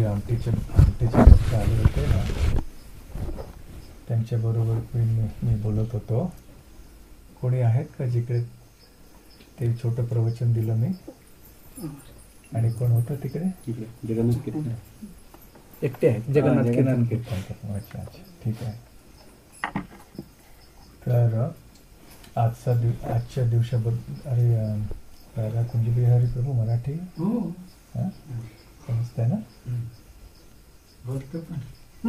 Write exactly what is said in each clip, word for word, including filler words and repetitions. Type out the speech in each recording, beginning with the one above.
आमटीचे आमटीचे भक्त आले होते ना, त्यांच्याबरोबर मी मी बोलत होतो. कोणी आहेत का जिकडे ते छोटं प्रवचन दिलं मी? आणि कोण होतं तिकडे? जगन्नाथ कीर्तन एकटे आहेत. जगन्नाथ कीर्तन कीर्तन अच्छा अच्छा ठीक आहे. तर आजचा दिव आजच्या दिवसाबद्दल अरे राधा कुंज बिहारी प्रभू मराठी समजतंय ना? बोलतो पण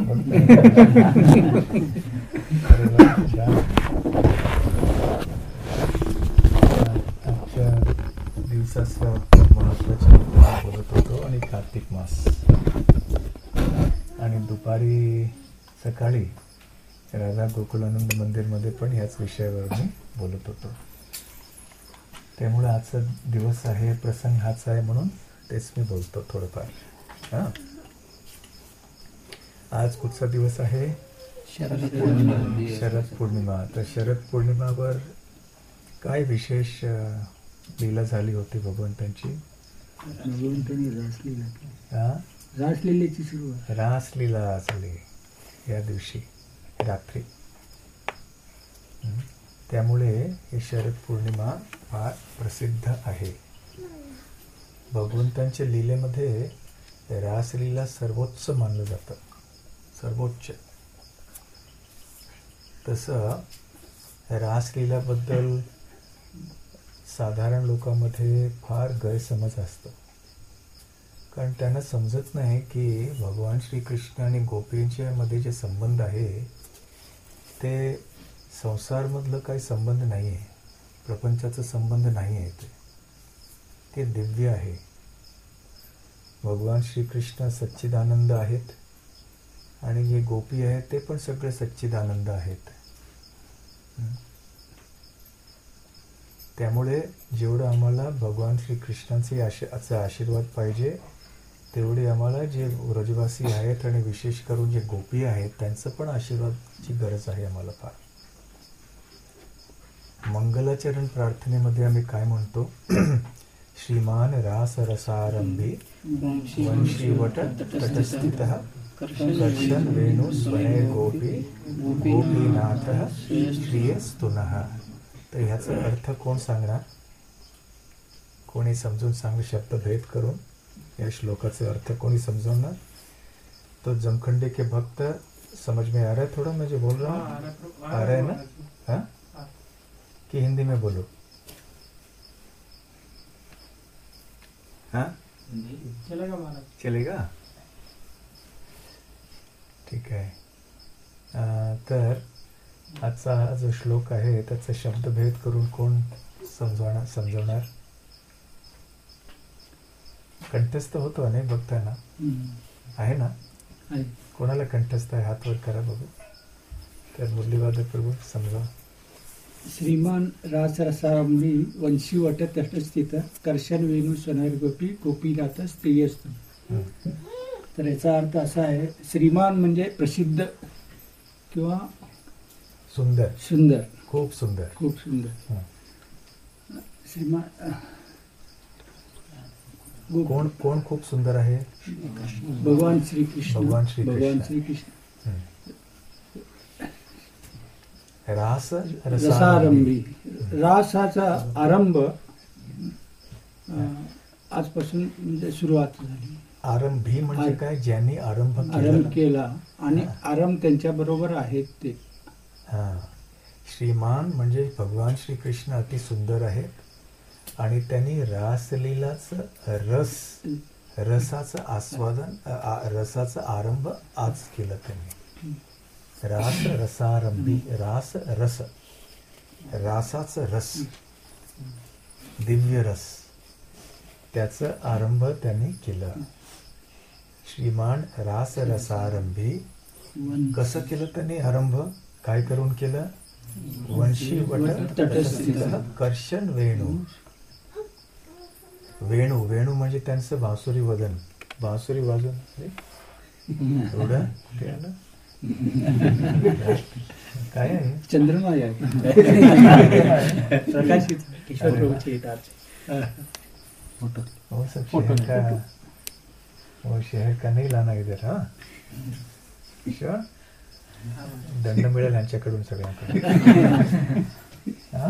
आजच्या दिवसाचं महत्वाचे बोलत होतो आणि कार्तिक मास आणि दुपारी सकाळी राधा गोकुलानंद मंदिरमध्ये पण याच विषयावर मी बोलत होतो. त्यामुळे आजचा दिवस आहे, प्रसंग हाच आहे म्हणून तेच मी बोलतो थोडंफार. हां, आज कुठचा दिवस आहे? शरद पौर्णिमा. शरद पौर्णिमा. तर शरद पौर्णिमावर काय विशेष लीला झाली होती भगवंतांची? भगवंतांनी रासलीला हां, रासलीलेची सुरुवात रासलीला झाली या दिवशी रात्री. त्यामुळे ही शरद पौर्णिमा फार प्रसिद्ध आहे. भगवंतांच्या लीलेमध्ये रासलीला सर्वोच्च मानलं जातं, सर्वोच्च. तसं रासलीलाबद्दल साधारण लोकांमध्ये फार गैरसमज असतो, कारण त्यांना समजत नाही की भगवान श्रीकृष्ण आणि गोपींच्या मध्ये जे संबंध आहे ते संसारमधलं काही संबंध नाही आहे, प्रपंचाचा संबंध नाही आहे. ते ते दिव्य आहे. भगवान श्रीकृष्ण सच्चिदानंद आहेत आणि जे गोपी आहेत ते पण सगळे सच्चिदानंद आहेत. त्यामुळे जेवढं आम्हाला भगवान श्रीकृष्णांचे आशा आशीर्वाद पाहिजे तेवढे आम्हाला जे व्रजवासी आहेत आणि विशेष करून जे गोपी आहेत त्यांचं पण आशीर्वादाची गरज आहे आम्हाला फार. मंगलाचरण प्रार्थनेमध्ये आम्ही काय म्हणतो? श्रीमान रास रसारंभी वंशीवट तटस्थितः कर्षण वेणु स्वने गोपी गोपीनाथः श्रियस्तुनः. तर ह्याचा अर्थ कोण सांगणार? कोणी समजून सांग शब्दभेद करून या श्लोकाचा अर्थ कोणी समजवणार? तो जमखंडी के भक्त समझ में आ रहा है थोड़ा? मैं जो बोल रहा हूँ आ रहा है ना? हाँ, कि हिंदी में बोलो? हाँ, चलेगा महाराज, चलेगा, ठीक आहे. तर आजचा हा जो श्लोक आहे त्याचा शब्दभेद करून कोण समजवणार समजवणार कंठस्थ होतो नाही बघताना? आहे ना? कोणाला कंठस्थ आहे? हात वर करा बघू. तर मुरलीवादक प्रभू समजा. श्रीमान रास रसारंभी वंशीवट तटस्थित कर्षण वेणू स्वनैर गोपी गोपीनाथ स्त्रियस्तु. तर याचा अर्थ असा आहे, श्रीमान म्हणजे प्रसिद्ध किंवा सुंदर, सुंदर, खूप सुंदर, खूप सुंदर. श्रीमान कोण कोण खूप सुंदर आहे? भगवान श्रीकृष्ण. भगवान श्रीकृष्ण. भगवान श्रीकृष्ण. रास रसारंभी. रासाचा आरंभ आजपासून म्हणजे सुरुवात झाली. आरंभी म्हणजे काय? ज्यांनी आरंभ आरंभ केला आणि आरंभ त्यांच्या बरोबर आहेत ते. हा, श्रीमान म्हणजे भगवान श्रीकृष्ण अति सुंदर आहेत आणि त्यांनी रासलीलाच रस रसाचं आस्वादन रसाचा आरंभ आज केलं त्यांनी. रास रसारंभी, रास रस, रासाचं रस, दिव्य रस, त्याचं आरंभ त्यांनी केलं. श्रीमान रास रसारंभी. कसं केलं त्यांनी आरंभ? काय करून केलं? वंशीवट तटस्थितः कर्षण वेणू. वेणू वेणू म्हणजे त्यांचं बांसुरी वदन, बांसुरी वाजून एवढं काय आहे? चंद्रमा आहे प्रकाशित किशोर प्रभूचे हो, सब का वो शहर का नाही लाना इधर. हा Sure? दंड मिळेल यांच्याकडून सगळ्यांकडून. हा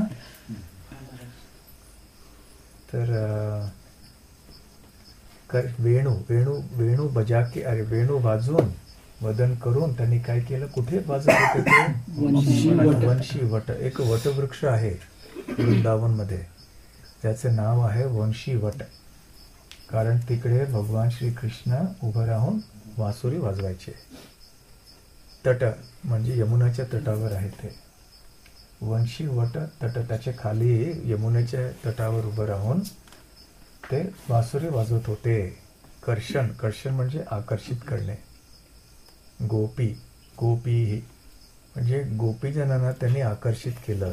तर अं, कर- वेणू वेणू वेणू बजाके अरे वेणू वाजवून वदन करून त्यांनी काय केलं, कुठे वाजत होते ते? वंशी वट. वंशी वट. एक वटवृक्ष आहे वृंदावन मध्ये, त्याचे नाव आहे वंशी वट. कारण तिकडे भगवान श्रीकृष्ण उभं राहून वासुरी वाजवायचे. तट म्हणजे यमुनाच्या तटावर आहे ते वंशी वट तट. त्याच्या खाली यमुनेच्या तटावर उभं राहून ते वासुरी वाजवत होते. कर्षण कर्षण म्हणजे आकर्षित करणे. गोपी गोपी म्हणजे गोपीजनांना त्यांनी आकर्षित केलं.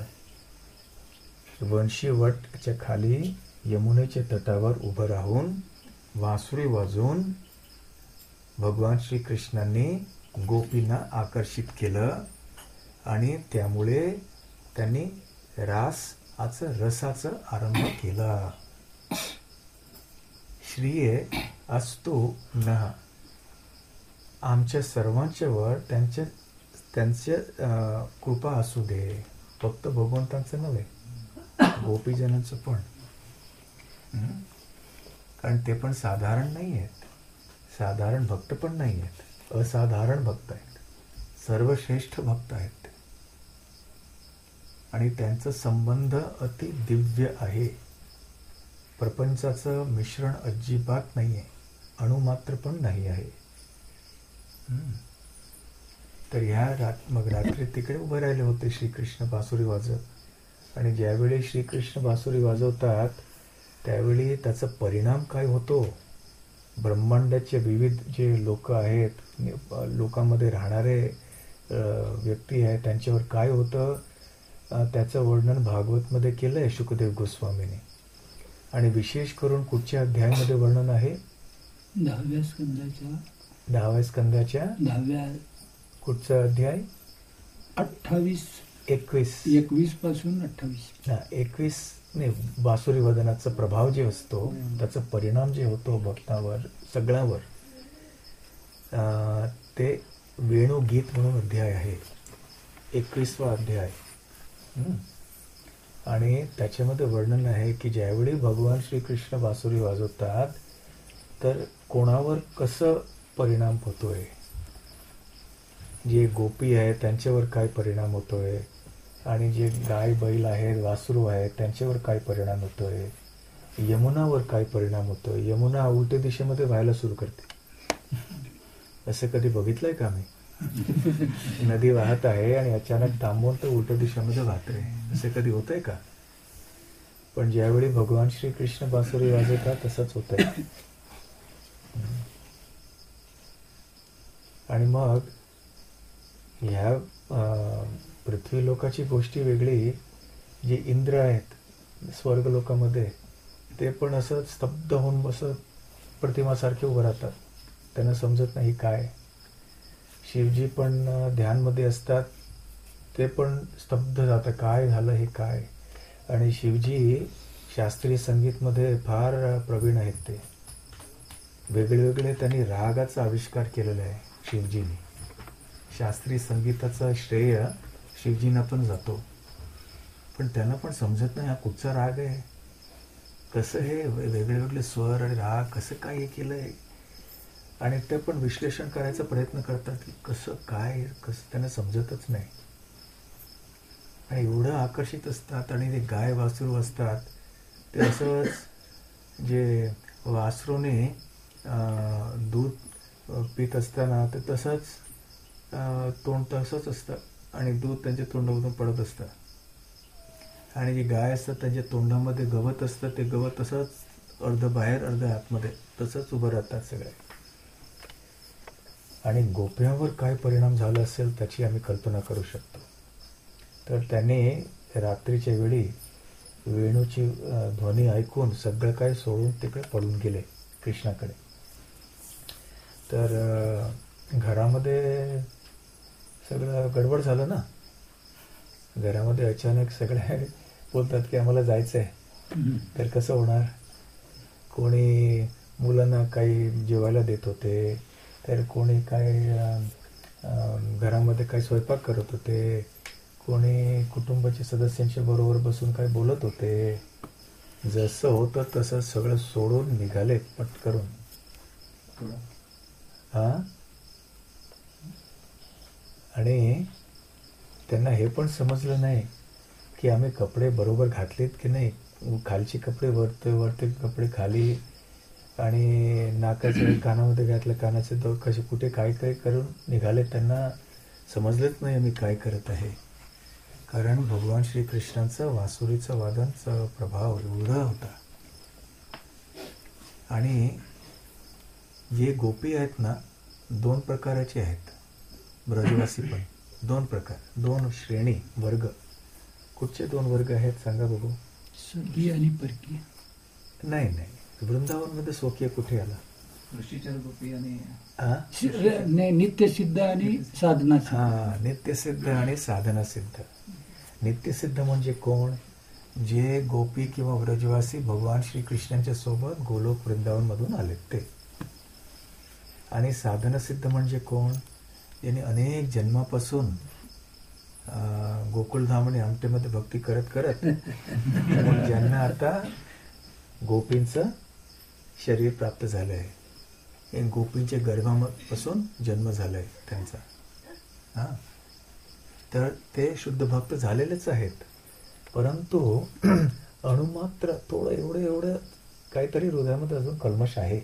वंशी वटच्या खाली यमुनेच्या तटावर उभं राहून वासुरी वाजवून भगवान श्रीकृष्णांनी गोपींना आकर्षित केलं आणि त्यामुळे त्यांनी रासाचं रसाचं आरंभ केला. श्रीये असतो नः. आमच्या सर्वांच्यावर त्यांच्या त्यांचे अं, कृपा असू दे. फक्त भगवंतांचं नव्हे, गोपीजनांचं पण. हं? कारण ते पण साधारण नाही आहेत, साधारण भक्त पण नाही आहेत, असाधारण भक्त आहेत, सर्वश्रेष्ठ भक्त आहेत ते. आणि त्यांचा संबंध अति दिव्य आहे. प्रपंचाचं मिश्रण अजिबात नाही आहे, अणुमात्र पण नाही आहे. हं. तर ह्या रात मग रात्री तिकडे उभे राहिले होते श्रीकृष्ण बासुरी वाजवत. आणि ज्यावेळी श्रीकृष्ण बासुरी वाजवतात त्यावेळी त्याचा परिणाम काय होतो, ब्रह्मांडाचे विविध जे लोक आहेत, लोकांमध्ये राहणारे व्यक्ती आहेत, त्यांच्यावर काय होतं त्याचं वर्णन भागवतमध्ये केलं आहे शुकदेव गोस्वामीने. आणि विशेष करून कुठच्या अध्यायामध्ये वर्णन आहे? दहाव्या स्कंदाच्या दहाव्या स्कंदाच्या दहाव्या कुठचा अध्याय? अठ्ठावीस एकवीस एकवीस पासून अठ्ठावीस. हा एकवीस ने बासुरी वादनाचा प्रभाव जे असतो, त्याचा परिणाम जे होतो भक्तावर सगळ्यावर, ते वेणुगीत म्हणून अध्याय आहे, एकवीसवा अध्याय. आणि त्याच्यामध्ये वर्णन आहे की ज्यावेळी भगवान श्रीकृष्ण बासुरी वाजवतात तर कोणावर कसं परिणाम होतोय, जे गोपी आहेत त्यांच्यावर काय परिणाम होतोय, आणि जे गाय बैल आहेत वासरू आहेत त्यांच्यावर काय परिणाम होतोय, यमुनावर काय परिणाम होतोय. यमुना उलट्या दिशेमध्ये व्हायला सुरू करते. असं कधी बघितलंय का मी? नदी वाहत आहे आणि अचानक थांबून तर उलट्या दिशेमध्ये वाहते. असं कधी होतंय का? पण ज्यावेळी भगवान श्रीकृष्ण बासुरी वाजवतात तसंच होतंय. आणि मग ह्या पृथ्वी लोकाची गोष्टी वेगळी, जे इंद्र आहेत स्वर्ग लोकामध्ये ते पण असं स्तब्ध होऊन बसत प्रतिमासारखे उभं राहतात, त्यांना समजत नाही काय. शिवजी पण ध्यानमध्ये असतात, ते पण स्तब्ध जातं, काय झालं हे काय. आणि शिवजी शास्त्रीय संगीतमध्ये फार प्रवीण आहेत. ते वेगळे वेगळे त्यांनी रागाचा आविष्कार केलेला आहे शिवजीने. शास्त्रीय संगीताचा श्रेय शिवजींना पण जातो, पण त्यांना पण समजत नाही हा कुठचा राग आहे, कसं हे वेगळे वेगळे स्वर आणि राग कसं काय हे केलंय. आणि ते पण विश्लेषण करायचा प्रयत्न करतात की कसं काय, कसं त्यांना समजतच नाही. आणि एवढं आकर्षित असतात. आणि ते गाय वासरू असतात ते असंच, जे वासरूने दूध पित असताना ते तसंच तोंड तसंच असतं आणि दूध त्यांच्या तोंडामधून पडत असतं. आणि जी गाय असतात त्यांच्या तोंडामध्ये गवत असतं, ते गवत तसंच अर्ध बाहेर अर्ध आतमध्ये तसंच उभं राहतात सगळे. आणि गोप्यांवर काय परिणाम झाला असेल त्याची आम्ही कल्पना करू शकतो. तर त्याने रात्रीच्या वेळी वेणूची ध्वनी ऐकून सगळं काय सोडून तिकडे पळून गेले कृष्णाकडे. तर घरामध्ये सगळं गडबड झालं ना. घरामध्ये अचानक सगळे बोलतात की आम्हाला जायचं आहे, तर कसं होणार. कोणी मुलांना काही जेवायला देत होते, तर कोणी काय अं, अं, घरामध्ये काही स्वयंपाक करत होते, कोणी कुटुंबाच्या सदस्यांच्या बरोबर बसून काय बोलत होते. जसं होतं तसं सगळं सोडून निघाले पटकरून. हा आणि त्यांना हे पण समजलं नाही की आम्ही कपडे बरोबर घातलेत की नाही. खालचे कपडे वरते, वरते कपडे खाली, आणि नाकाचे कानामध्ये घातलं, कानाचे दो कसे कुठे काय काय करून निघाले. त्यांना समजलंच नाही आम्ही काय करत आहे. कारण भगवान श्रीकृष्णांचं वासुरीचं वादनचा प्रभाव एवढा होता. आणि जे गोपी आहेत ना, दोन प्रकाराचे आहेत. ब्रजवासी पण दोन प्रकार, दोन श्रेणी, वर्ग. कुठचे दोन वर्ग आहेत सांगा बघू. स्वकीय आणि परकीय. नाही नाही, वृंदावनमध्ये स्वकीय कुठे आला? ऋषीचर गोपी आणि हा नाही, नित्यसिद्ध आणि साधना. हा नित्यसिद्ध आणि साधना सिद्ध. नित्यसिद्ध म्हणजे कोण? जे गोपी किंवा व्रजवासी भगवान श्रीकृष्णांच्या सोबत गोलोक वृंदावन मधून आलेत ते. आणि साधना सिद्ध म्हणजे कोण? यांनी अनेक जन्मापासून गोकुळधाम आणि आमटेमध्ये भक्ती करत करत मग ज्यांना आता गोपींचं शरीर प्राप्त झालं आहे. हे गोपींच्या गर्भापासून जन्म झालाय त्यांचा. हा तर ते शुद्ध भक्त झालेलेच आहेत. परंतु अणुमात्र थोडं एवढं एवढं काहीतरी हृदयामध्ये अजून कल्मश आहे.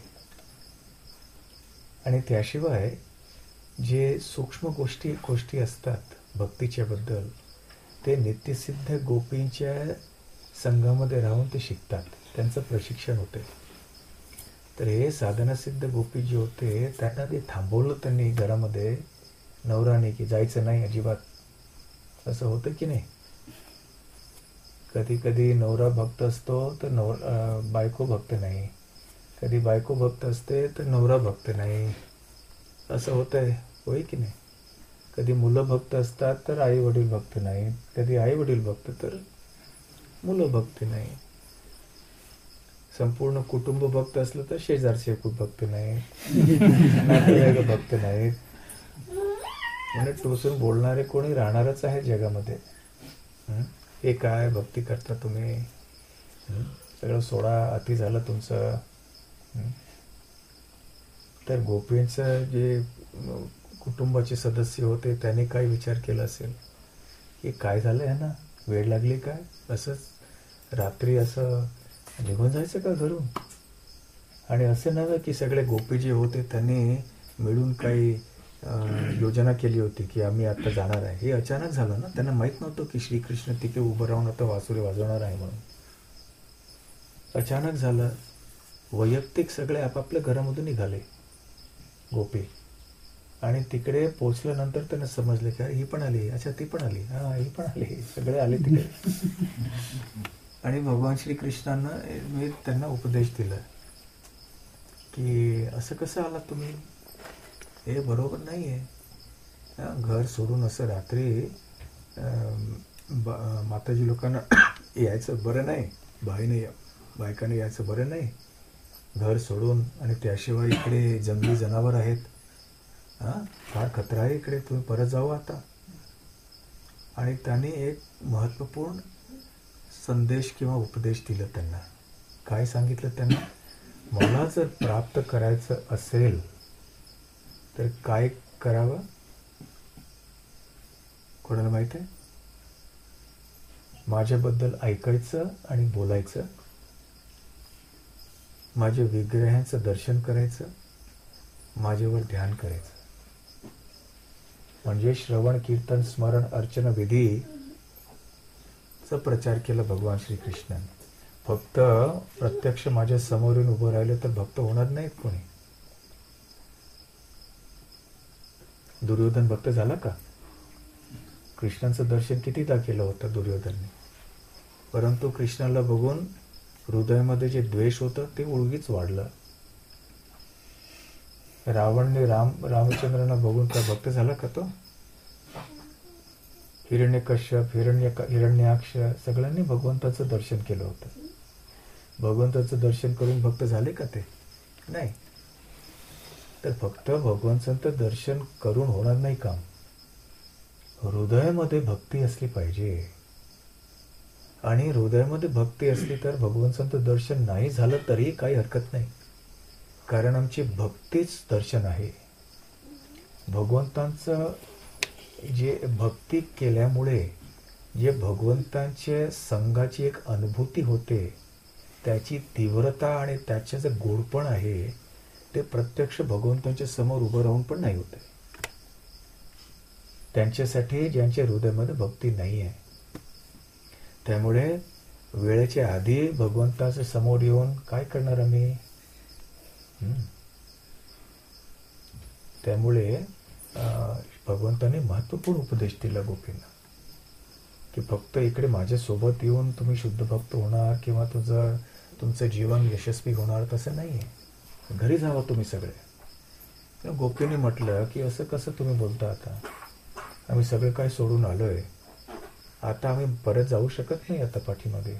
आणि त्याशिवाय जे सूक्ष्म गोष्टी गोष्टी असतात भक्तीच्या बद्दल, ते नित्यसिद्ध गोपींच्या संघामध्ये राहून ते शिकतात, त्यांचं प्रशिक्षण होते. तर हे साधनासिद्ध गोपी जे होते त्यांना ते थांबवलं त्यांनी घरामध्ये नवराने की जायचं नाही अजिबात. असं होतं की नाही? कधी कधी नवरा भक्त असतो तर नवर बायको भक्त नाही, कधी बायको भक्त असते तर नवरा भक्त नाही. असं होतंय, होय की नाही? कधी मुलं भक्त असतात तर आई वडील भक्त नाही, कधी आई वडील भक्त तर मुलं भक्त नाही. संपूर्ण कुटुंब भक्त असलं तर शेजारचे खूप भक्त नाही, नातेवाईक भक्त नाहीत. म्हणजे टोचून बोलणारे कोणी राहणारच आहे जगामध्ये. हे काय भक्ती करता तुम्ही, सगळं सोडा, अति झालं तुमचं. तर गोपींचं जे कुटुंबाचे सदस्य होते त्यांनी काय विचार केला असेल की काय झालं आहे ना, वेळ लागली काय, असंच रात्री असं निघून जायचं का घरून? आणि असं नव्हे की सगळे गोपी जे होते त्यांनी मिळून काही योजना केली होती की आम्ही आता जाणार आहे. हे अचानक झालं ना, त्यांना माहित नव्हतं की श्रीकृष्ण तिथे उभं राहून आता वासुरी वाजवणार आहे म्हणून. अचानक झालं. वैयक्तिक सगळे आपापल्या घरामधून निघाले गोपी. आणि तिकडे पोचल्यानंतर त्यांना समजले की ही पण आली, अच्छा ती पण आली, हा ही पण आली, सगळे आले तिकडे. आणि भगवान श्रीकृष्णांना मी त्यांना उपदेश दिला की असं कसं आलात तुम्ही, हे बरोबर नाही आहे. घर सोडून असं रात्री माताजी लोकांना यायचं बरं नाही, बाईने बायकाने यायचं बरं नाही घर सोडून. आणि त्याशिवाय इकडे जंगली जनावर आहेत, हां फार खतरा आहे इकडे, तुम्ही परत जाऊ आता. आणि त्याने एक महत्त्वपूर्ण संदेश किंवा उपदेश दिला त्यांना. काय सांगितलं त्यांना? मला जर प्राप्त करायचं असेल तर काय करावं? कोणाला माहित आहे? माझ्याबद्दल ऐकायचं आणि बोलायचं, माझ्या विग्रहांचं दर्शन करायचं, माझ्यावर ध्यान करायचं. म्हणजे श्रवण, कीर्तन, स्मरण, अर्चना, विधीचा प्रचार केला भगवान श्रीकृष्णाने. फक्त प्रत्यक्ष माझ्या समोरून उभं राहिले तर भक्त होणार नाहीत कोणी. दुर्योधन भक्त झाला का? कृष्णांचं दर्शन कितीदा केलं होतं दुर्योधनने, परंतु कृष्णाला बघून हृदयामध्ये जे द्वेष होतं ते उलगीच वाढलं. रावणने राम रामचंद्रांना बघून काय भक्त झाला का तो? हिरण्यकश्यप, हिरण्य हिरण्याक्ष सगळ्यांनी भगवंताचं दर्शन केलं होतं. भगवंताचं दर्शन करून भक्त झाले का ते? नाही. तर फक्त भगवंताचं दर्शन करून होणार नाही काम. हृदयामध्ये भक्ती असली पाहिजे. आणि हृदयामध्ये भक्ती असली तर भगवंताचं दर्शन नाही झालं तरी काही हरकत नाही. कारण आमची भक्तीच दर्शन आहे. भगवंतांचं जे भक्ती केल्यामुळे जे भगवंतांच्या संगाची एक अनुभूती होते, त्याची तीव्रता आणि त्याचे जे गोडपण आहे ते प्रत्यक्ष भगवंतांच्या समोर उभं राहून पण नाही होते. त्यांच्यासाठी ज्यांच्या हृदयामध्ये भक्ती नाही आहे. त्यामुळे वेळेच्या आधी भगवंताच्या समोर येऊन काय करणार आम्ही? हम्म. त्यामुळे भगवंताने महत्वपूर्ण उपदेश दिला गोपींना की फक्त इकडे माझ्यासोबत येऊन तुम्ही शुद्ध भक्त होणार किंवा तुझं तुमचं जीवन यशस्वी होणार तसं नाही आहे. घरी जावा तुम्ही सगळे. गोपीने म्हटलं की असं कसं तुम्ही बोलता? आता आम्ही सगळं काय सोडून आलोय, आता आम्ही परत जाऊ शकत नाही आता पाठीमागे.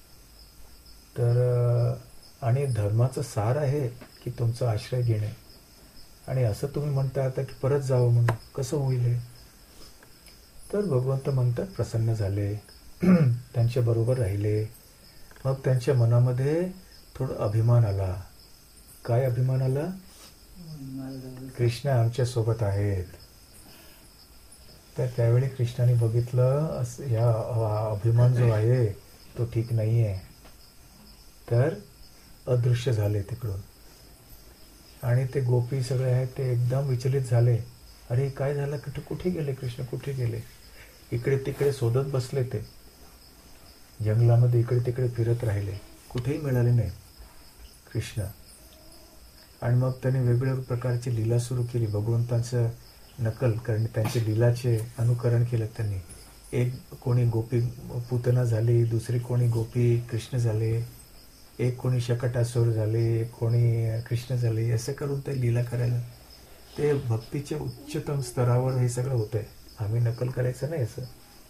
तर आणि धर्माचं सार आहे की तुमचा आश्रय घेणे, आणि असं तुम्ही म्हणता आता की परत जावं म्हणून कसं होईल? तर भगवंत म्हणतात प्रसन्न झाले, त्यांच्या बरोबर राहिले. मग त्यांच्या मनामध्ये थोडं अभिमान आला. काय अभिमान आला? कृष्ण आमच्या सोबत आहेत. तर त्यावेळी कृष्णाने बघितलं या अभिमान जो आहे तो ठीक नाही आहे. तर अदृश्य झाले तिकडून. आणि ते गोपी सगळे आहेत ते एकदम विचलित झाले. अरे काय झालं? कुठे कुठे गेले कृष्ण? कुठे गेले? इकडे तिकडे शोधत बसले. ते जंगलामध्ये इकडे तिकडे फिरत राहिले, कुठेही मिळाले नाही कृष्ण. आणि मग त्यांनी वेगवेगळ्या प्रकारची लीला सुरू केली. भगवंतांचं नकल करणे, त्यांचे लीलाचे अनुकरण केलं त्यांनी. एक कोणी गोपी पुतना झाली, दुसरी कोणी गोपी कृष्ण झाले, एक कोणी शकटासूर झाले, एक कोणी कृष्ण झाले. असं करून ते लीला करायला, ते भक्तीच्या उच्चतम स्तरावर हे सगळं होतंय. आम्ही नकल करायचं नाही असं.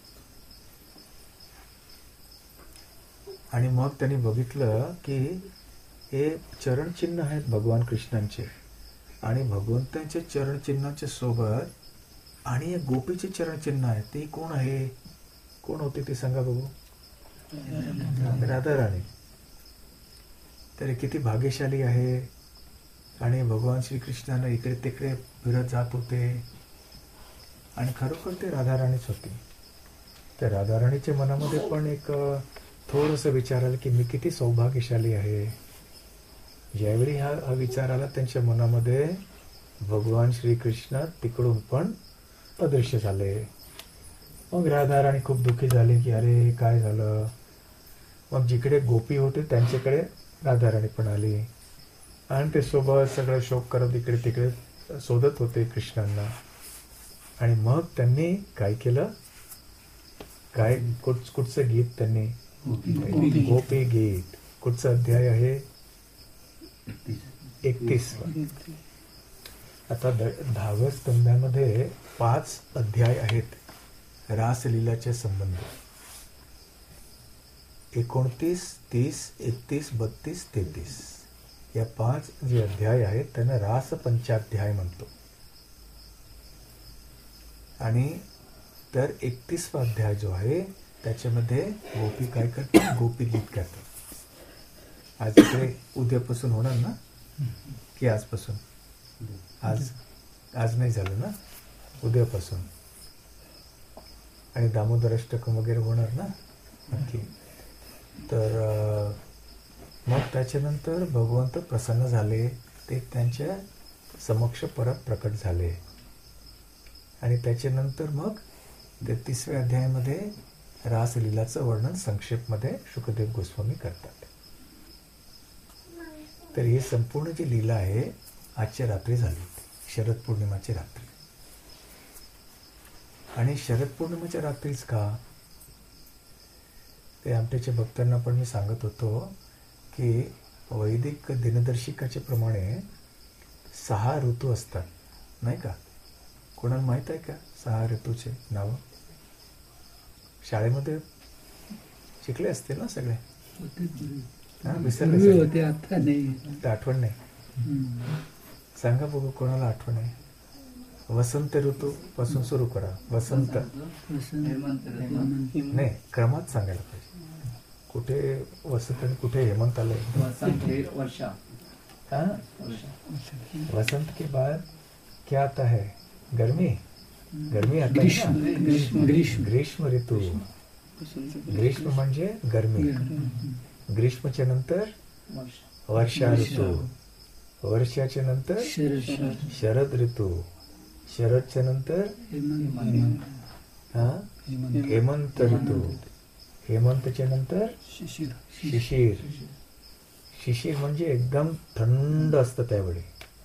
आणि मग त्यांनी बघितलं की हे चरणचिन्ह आहेत भगवान कृष्णांचे, आणि भगवंतांच्या चरणचिन्हाच्या सोबत आणि एक गोपीचे चरणचिन्ह आहे. ते कोण आहे? कोण होते ते सांगा बघू? राधा राणी. तर किती भाग्यशाली आहे. आणि भगवान श्रीकृष्णाने इकडे तिकडे फिरत जात होते, आणि खरोखर ते राधाराणीच होती. त्या राधाराणीच्या मनामध्ये पण एक थोडंसं विचार आलं की मी किती सौभाग्यशाली आहे. ज्यावेळी हा हा विचार आला त्यांच्या मनामध्ये, भगवान श्रीकृष्ण तिकडून पण अदृश्य झाले. मग राधाराणी खूप दुःखी झाली की अरे काय झालं. मग जिकडे गोपी होते त्यांच्याकडे राधाराणी पण आली, आणि ते सोबत सगळं शोक करत इकडे तिकडे शोधत होते कृष्णांना. आणि मग त्यांनी काय केलं? काय कुठ कुठचं गीत त्यांनी? गोपी गीत. कुठचा अध्याय आहे? एकतीस. आता दहाव्या स्तंभामध्ये पाच अध्याय आहेत रासलीलाच्या संबंध. एकोणतीस, तीस, एकतीस, बत्तीस, तेहतीस या पाच जे अध्याय आहेत त्यांना रास पंचाध्याय म्हणतो. आणि तर एकतीसवा अध्याय जो आहे त्याच्यामध्ये गोपी काय करतात? गोपी गीत करतात. आज इकडे उद्यापासून होणार ना की आजपासून? आज आज नाही झालं ना, उद्यापासून. आणि दामोदर अष्टकम वगैरे होणार ना नक्की. तर मग त्याच्यानंतर भगवंत प्रसन्न झाले. ते त्यांच्या समक्ष परत प्रकट झाले. आणि त्याच्यानंतर मग ते तिसऱ्या अध्यायामध्ये रासलीलाचं वर्णन संक्षेपमध्ये शुकदेव गोस्वामी करतात. तर ही संपूर्ण जी लीला आहे आजच्या रात्री झाली होती, शरद पौर्णिमाची रात्री. आणि शरद पौर्णिमेच्या रात्रीच का? ते आमच्याच्या भक्तांना पण मी सांगत होतो की वैदिक दिनदर्शिकाच्या प्रमाणे सहा ऋतू असतात, नाही का? कोणाला माहित आहे का सहा ऋतूचे नाव? शाळेमध्ये शिकले असतील ना सगळे? हा, विसरले होते, आता नाही. आठवण नाही. हम्म. सांगा बघू कोणाला आठवण आहे? वसंत ऋतू पासून सुरू करा. वसंत वसंत, हेमंत ऋतू. हेमंत. नाही, क्रमात सांगायला पाहिजे. कुठे वसंत आणि कुठे हेमंत आलंय? वसंत हे वर्षा. हाँ? वर्षा. वसंत के बाद क्या आता है? गर्मी. गर्मी आता है ग्रीष्म ना? ग्रीष्म ग्रीष्म ग्रीष्म ऋतू. ग्रीष्म म्हणजे गरमी. ग्रीष्मच्या नंतर वर्षा. वर्षा ऋतू. वर्षाच्या नंतर शरद, शरद ऋतू. शरदच्या नंतर हेमंत, हा हेमंत, हेमंत ऋतू. हेमंतच्या नंतर शिशिर. शिशिर. शिशिर म्हणजे एकदम थंड असतं त्यावेळी.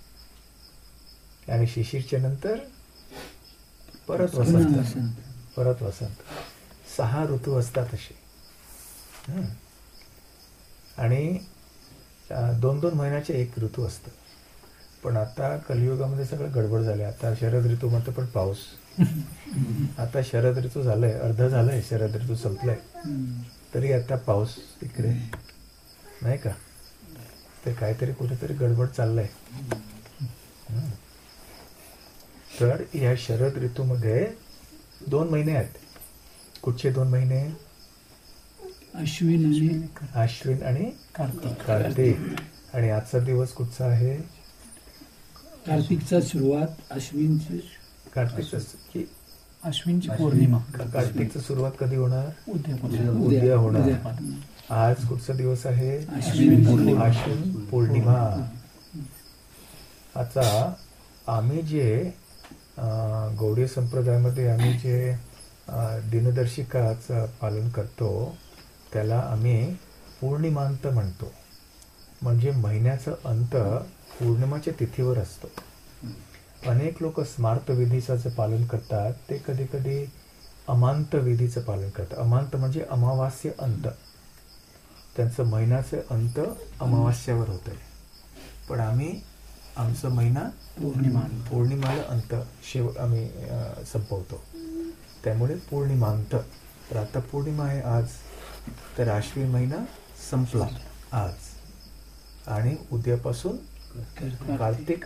आणि शिशिरच्या नंतर परत पुन्हा वसंत. वसंत. परत वसंत. सहा ऋतू असतात असे. हम्म. आणि अं, दोन दोन महिन्याचे एक ऋतू असतं. पण आता कलियुगामध्ये सगळं गडबड झालं. आता शरद ऋतू म्हणतो पण पाऊस. आता शरद ऋतू झालंय, अर्ध झालंय, शरद ऋतू संपलाय, हम्म. तरी आता पाऊस इकडे नाही का? ते काहीतरी कुठेतरी गडबड चाललंय. हम्म. तर या शरद ऋतूमध्ये दोन महिने आहेत. कुठचे दोन महिने? अश्विन आणि अश्विन आणि कार्तिक. कार्तिक. आणि आजचा दिवस कुठचा आहे? कार्तिकचा सुरुवात, अश्विनची कार्तिकचा की अश्विनची पौर्णिमा. कार्तिकची सुरुवात कधी होणार? उद्या उद्या होणार. उद्या. आज कुठचा दिवस आहे? अश्विन पौर्णिमा. अश्विन पौर्णिमा. आता आम्ही जे अं, गौडीय संप्रदायामध्ये आम्ही जे अं, दिनदर्शिकाचं पालन करतो त्याला आम्ही पौर्णिमांत म्हणतो. म्हणजे महिन्याचा अंत पौर्णिमाच्या तिथीवर असतो. अनेक लोक स्मार्त विधीचं जे पालन करतात ते कधी कधी अमांत विधीचं पालन करतात. अमांत म्हणजे अमावास्य अंत. त्यांचं महिन्याचे अंत अमावास्यावर होत आहे. पण आम्ही आमचा महिना पौर्णिमा. पौर्णिमाला अंत शेव आम्ही अं, संपवतो. त्यामुळे पौर्णिमांत. तर आता पौर्णिमा आहे आज. तर अश्विन महिना संपला आज. आणि उद्यापासून कार्तिक.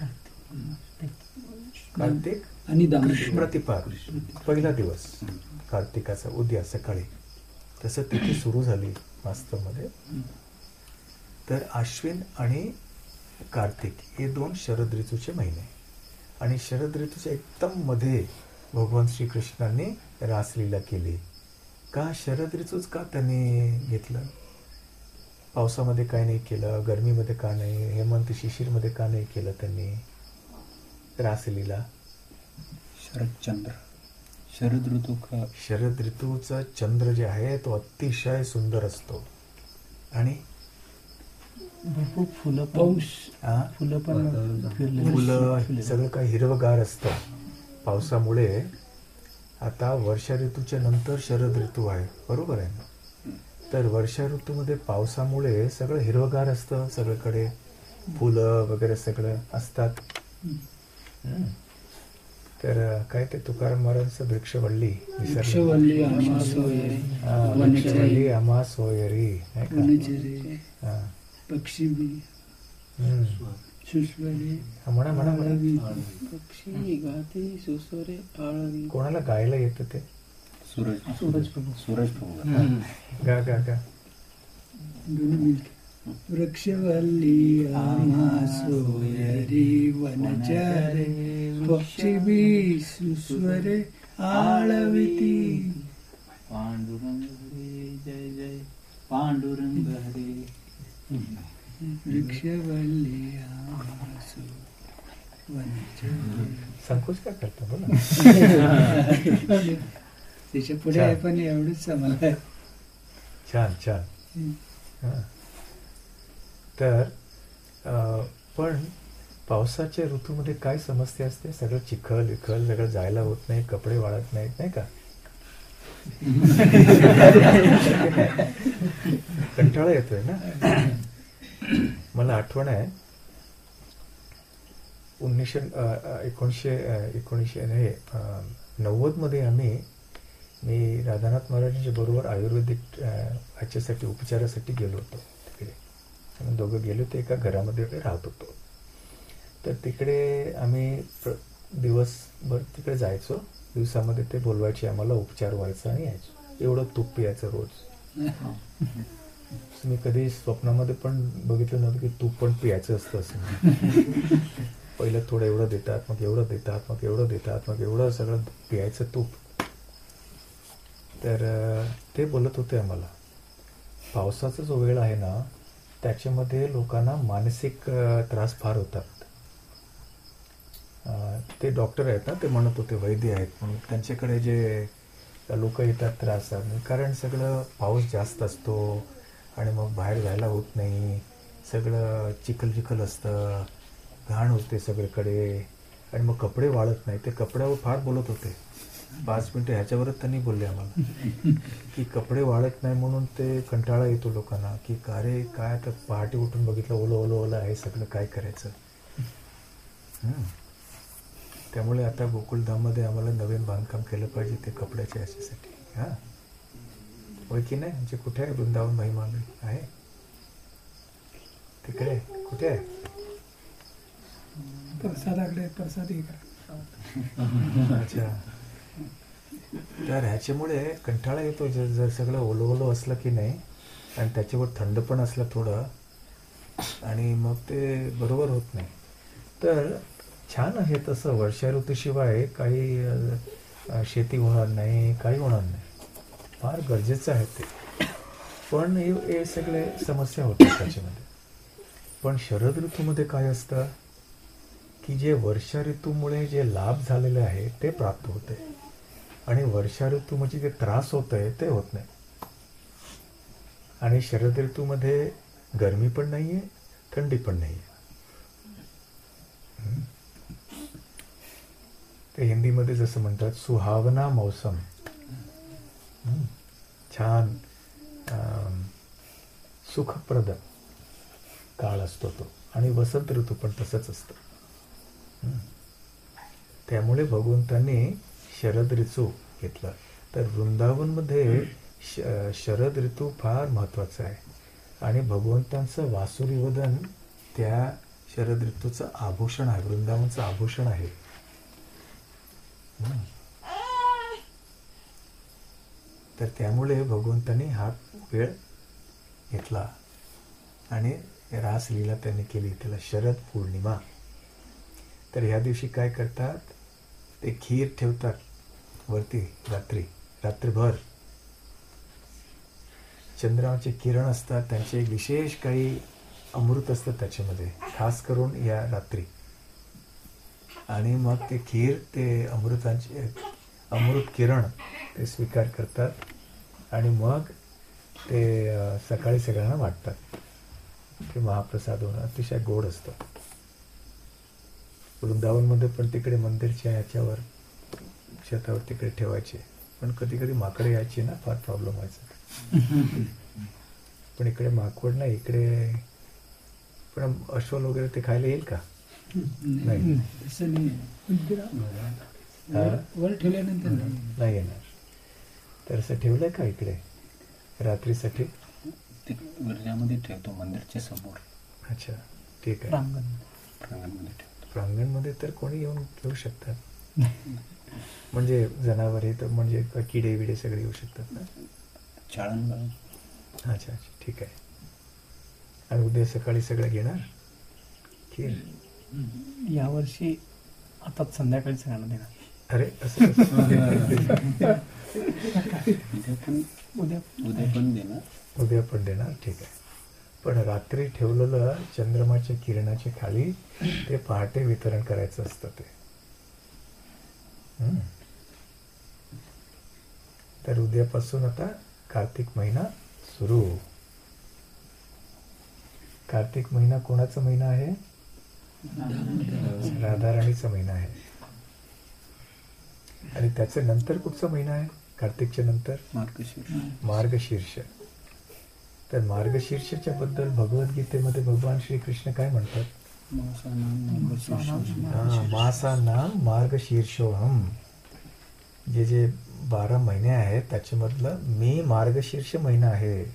कार्तिक आणि दामोदर. प्रतिपाद पहिला दिवस कार्तिकाचा उद्या सकाळी. तसं तिथे सुरू झाली वास्तवमध्ये. तर अश्विन आणि कार्तिक हे दोन शरद ऋतूचे महिने. आणि शरद ऋतूच्या एकदम मध्ये भगवान श्रीकृष्णांनी रासलीला केली. का शरद ऋतूच का त्यांनी घेतलं? पावसामध्ये काय नाही केलं? गरमीमध्ये का नाही? हेमंत शिशिरमध्ये का नाही केलं त्यांनी रासलीला? शरदचंद्र शरद ऋतू का शरद ऋतूचा चंद्र जे आहे तो अतिशय सुंदर असतो. आणि भरपूर फुलं पाऊस हा? फुलं पण फिरले. फुलं सगळं काही हिरवगार असतं पावसामुळे. आता वर्षा ऋतूच्या नंतर शरद ऋतू आहे, बरोबर आहे ना? तर वर्षा ऋतूमध्ये पावसामुळे सगळं हिरवगार असतं. सगळीकडे फुलं वगैरे सगळं असतात. हम्म. तर काय ते तुकाराम महाराजांचं वृक्षवल्ली विसरलं. वृक्षवल्ली आम्हा सोयरी, हा, वृक्षवल्ली आम्हा सोयरी नाही का? वनचरी, हा. पक्षी बी, हम्म. सुस्वरे, हा, म्हणा म्हणा म्हणा. आळवी. पक्षी गाती सुसरे आळवी. कोणाला गायला येतं ते? सूरज सूरज प्रभू. सूरज प्रभू गा गा गा. दोन्ही मिळके. वृक्षवल्ली आम्हा सोयरी, वनचरे, पक्षी बी, सुस्वरे, आळविती. पांडुरंग हरे जय जय पांडुरंग हरे. वृक्षवल्ली आम्हा सो वनचरे. संकोच काय करता बोला. त्याच्या पुढे आहे पण एवढंच आम्हाला आहे. छान छान. हा. तर अं, पण पावसाच्या ऋतूमध्ये काय समस्या असते? सगळं चिखल विखल सगळं जायला होत नाही, कपडे वाळत नाहीत नाही का? कंटाळा येतोय ना. मला आठवण आहे उन्नीसशे एकोणीसशे एकोणीसशे हे नव्वद मध्ये आम्ही मी राधानाथ महाराजांच्या बरोबर आयुर्वेदिक ह्याच्यासाठी उपचारासाठी गेलो होतो तिकडे. आम्ही दोघं गेलो ते एका घरामध्ये वगैरे राहत होतो. तर तिकडे आम्ही प्र दिवसभर तिकडे जायचो. दिवसामध्ये ते बोलवायचे आम्हाला, उपचार व्हायचा आणि यायचो. एवढं तूप पियाचं रोज. मी कधी स्वप्नामध्ये पण बघितलं नव्हतं की तूप पण पियाचं असतं असं. पहिलं थोडं एवढं देतात, मग एवढं देतात, मग एवढं देतात, मग एवढं सगळं पियायचं तूप. तर ते बोलत होते आम्हाला, पावसाचा जो वेळ आहे ना त्याच्यामध्ये लोकांना मानसिक त्रास फार होतात. ते डॉक्टर आहेत ना, ते म्हणत होते, वैद्य आहेत म्हणून, त्यांच्याकडे जे लोक येतात त्रास, कारण सगळं पाऊस जास्त असतो आणि मग बाहेर जायला होत नाही, सगळं चिखल चिखल असतं, घाण होते सगळीकडे, आणि मग कपडे वाळत नाही. ते कपड्यावर फार बोलत होते. पाच मिनिटं ह्याच्यावरच त्यांनी बोलले आम्हाला की कपडे वाळत नाही म्हणून ते कंटाळा येतो लोकांना की अरे काय, आता पहाटे उठून बघितलं ओलं ओलं ओलं आहे सगळं, काय करायचं. त्यामुळे आता गोकुळधाममध्ये आम्हाला नवीन बांधकाम केलं पाहिजे ते कपड्याच्या याच्यासाठी. हां, होय की नाही? म्हणजे कुठे आहे वृंदावन महिमा आहे? तिकडे कुठे आहे? प्रसादाकडे, प्रसाद अच्छा. तर ह्याच्यामुळे कंटाळा येतो. जर जर सगळं ओलं ओलं असलं की नाही, आणि त्याच्यावर थंड पण असलं थोडं, आणि मग ते बरोबर होत नाही. तर छान आहे तसं, वर्षा ऋतूशिवाय काही शेती होणार नाही, काही होणार नाही. फार गरजेचं आहे ते. पण हे हे सगळे समस्या होतात त्याच्यामध्ये. पण शरद ऋतूमध्ये काय असतं की जे वर्षा ऋतूमुळे जे लाभ झालेले आहे ते प्राप्त होते, आणि वर्षा ऋतू म्हणजे जे त्रास होत आहे ते होत नाही. आणि शरद ऋतूमध्ये गरमी पण नाहीये, थंडी पण नाहीये. ते हिंदीमध्ये जसं म्हणतात, सुहावना मौसम, छान सुखप्रद काळ असतो तो. आणि वसंत ऋतू पण तसंच असतं. त्यामुळे भगवंतांनी शरद ऋतू घेतला. तर वृंदावनमध्ये श शरद ऋतू फार महत्त्वाचा आहे, आणि भगवंतांचं वासुरीवदन त्या शरद ऋतूचं आभूषण आहे, वृंदावनचं आभूषण आहे. तर त्यामुळे भगवंतांनी हा वेळ घेतला आणि रासलीला त्यांनी केली, त्याला शरद पौर्णिमा. तर ह्या दिवशी काय करतात, ते खीर ठेवतात वरती रात्री, रात्रभर. चंद्राचे किरण असतात, त्यांचे एक विशेष काही अमृत असतं त्याच्यामध्ये, खास करून या रात्री. आणि मग ते खीर, ते अमृतांचे अमृत किरण ते स्वीकार करतात, आणि मग ते सकाळी सगळ्यांना वाटतात. ते महाप्रसाद होणं अतिशय गोड असतं. वृंदावनमध्ये पण तिकडे मंदिरच्या ह्याच्यावर छतावर तिकडे ठेवायचे, पण कधी कधी माकडे यायची ना, फार प्रॉब्लेम व्हायचा. पण इकडे माकड नाही, इकडे पण अस्वल वगैरे ते खायला येईल का? नाही, वर ठेवल्यानंतर नाही येणार. तर असं ठेवलंय का इकडे रात्रीसाठी? वर्षामध्ये ठेवतो मंदिरच्या समोर. अच्छा, ठीक आहे. प्रांगणमध्ये ठेवतो. प्रांगणमध्ये तर कोणी येऊन घेऊ शकतात, म्हणजे जनावरे तर, म्हणजे किडे बिडे सगळे येऊ शकतात ना. चाळण. अच्छा अच्छा, ठीक आहे. आणि उद्या सकाळी सगळं घेणार खीर? यावर्षी आता संध्याकाळी सगळ्यांना देणार. अरे असं उद्या पण उद्या उद्या पण देणार. उद्या पण देणार, ठीक आहे. पण रात्री ठेवलेलं चंद्रमाच्या किरणाच्या खाली ते पहाटे वितरण करायचं असतं ते. तर उद्यापासून आता कार्तिक महिना सुरू. कार्तिक महिना कोणाचा महिना आहे? राधाराणीचा महिना आहे. आणि त्याच्या नंतर कुठचा महिना आहे कार्तिकच्या नंतर? मार्गशीर्ष. मार्गशीर्ष. तर मार्गशीर्षच्या बद्दल भगवद्गीतेमध्ये भगवान श्रीकृष्ण काय म्हणतात? मासानाम मार्गशीर्षोहम. जे जे बारा महिने आहेत त्याच्यामधलं मी मार्गशीर्ष महिना आहे.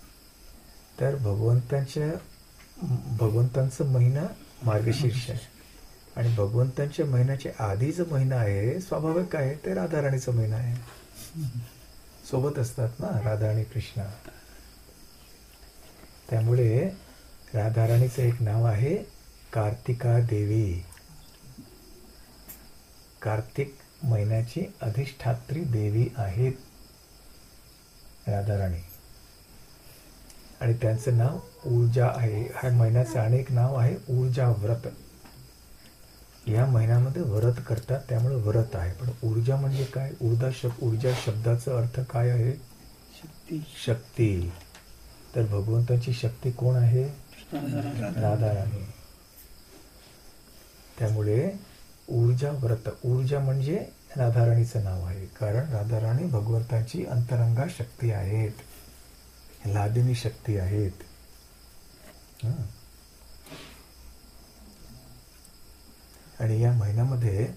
तर भगवंतांच्या भगवंतांचं महिना मार्गशीर्ष आहे. आणि भगवंतांच्या महिन्याच्या आधी जो महिना आहे स्वाभाविक आहे ते राधाराणीचा महिना आहे. सोबत असतात ना राधा आणि कृष्ण. त्यामुळे राधाराणीचं एक नाव आहे कार्तिका देवी. कार्तिक महिन्याची अधिष्ठात्री देवी आहेत राधाराणी. आणि त्यांचं नाव ऊर्जा आहे. ह्या महिन्याचं अनेक नाव आहे ऊर्जा व्रत. या महिन्यामध्ये व्रत करतात त्यामुळे व्रत आहे. पण ऊर्जा म्हणजे काय? ऊर्जा शब्द ऊर्जा शब्दाचा अर्थ काय आहे? शक्ती. शक्ती. तर भगवंताची शक्ती कोण आहे? राधाराणी. त्यामुळे ऊर्जा व्रत. ऊर्जा म्हणजे राधाराणीचं नाव आहे. कारण राधाराणी भगवंताची अंतरंगा शक्ती आहेत, लादिनी शक्ती आहेत. आणि या महिन्यामध्ये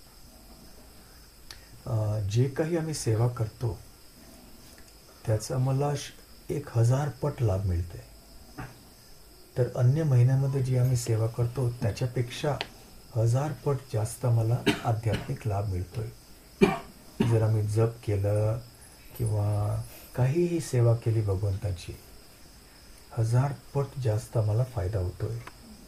जे काही आम्ही सेवा करतो त्याचा आम्हाला एक हजार पट लाभ मिळते. तर अन्य महिन्यामध्ये जी आम्ही सेवा करतो त्याच्यापेक्षा हजार पट जास्त आम्हाला आध्यात्मिक लाभ मिळतोय. जर आम्ही जप केलं किंवा काहीही सेवा केली भगवंताची, हजार पट जास्त आम्हाला फायदा होतोय.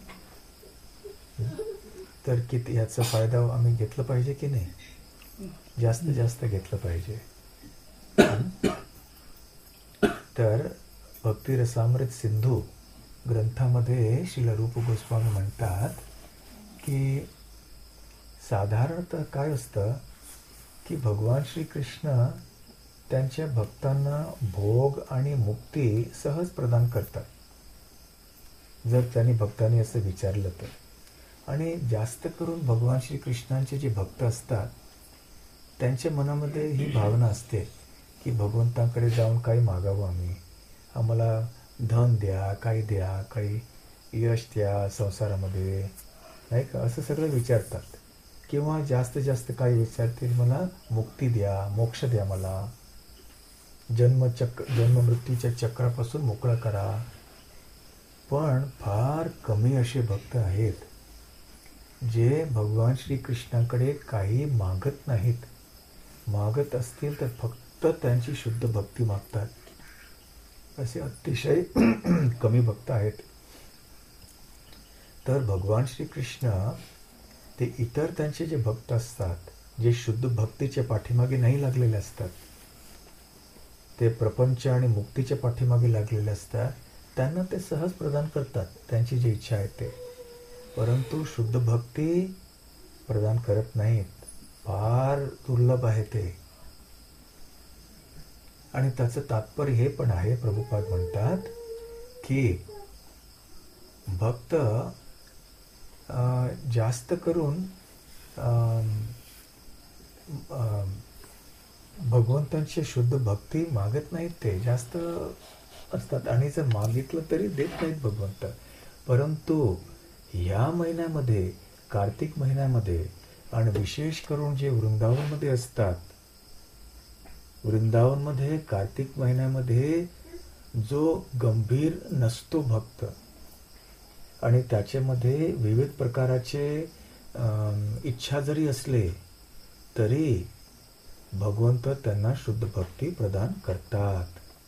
तर किती याचा फायदा आम्ही घेतला पाहिजे की नाही? जास्त जास्त घेतलं पाहिजे. तर भक्ती रसामृत सिंधू ग्रंथामध्ये श्रील रूप गोस्वामी म्हणतात की साधारणतः काय असतं की भगवान श्रीकृष्ण त्यांच्या भक्तांना भोग आणि मुक्ती सहज प्रदान करतात, जर त्यांनी भक्तांनी असं विचारलं तर. आणि जास्त करून भगवान श्रीकृष्णांचे जे भक्त असतात त्यांच्या मनामध्ये ही भावना असते की भगवंतांकडे जाऊन काही मागावं आम्ही, आम्हाला धन द्या, काही द्या, काही यश द्या संसारामध्ये, नाही का, असं सगळं विचारतात. किंवा जास्त जास्त काही विचारतील, मला मुक्ती द्या, मोक्ष द्या, मला जन्मचक्र जन्ममृत्यूच्या चक्रापासून मोकळं करा. पण फार कमी असे भक्त आहेत जे भगवान श्रीकृष्णाकडे काही मागत नाहीत. मागत असतील तर फक्त त्यांची शुद्ध भक्ती मागतात. असे अतिशय कमी भक्त आहेत. तर भगवान श्रीकृष्ण ते इतर त्यांचे जे भक्त असतात जे शुद्ध भक्तीच्या पाठीमागे नाही लागलेले असतात, ते प्रपंच आणि मुक्तीच्या पाठीमागे लागलेले असतात, त्यांना ते सहज प्रदान करतात त्यांची जी इच्छा आहे ते. परंतु शुद्ध भक्ती प्रदान करत नाहीत. फार दुर्लभ आहे ते. आणि त्याचं तात्पर्य हे पण आहे, प्रभुपाद म्हणतात की भक्त जास्त करून भगवंतांची शुद्ध भक्ती मागत नाहीत, ते जास्त असतात. आणि जर मागितलं तरी देत नाहीत भगवंत. परंतु या महिन्यामध्ये, कार्तिक महिन्यामध्ये, आणि विशेष करून जे वृंदावनमध्ये असतात, वृंदावनमध्ये कार्तिक महिन्यामध्ये जो गंभीर नसतो भक्त आणि त्याच्यामध्ये विविध प्रकाराचे इच्छा जरी असले तरी भगवंत त्यांना शुद्ध भक्ती प्रदान करतात.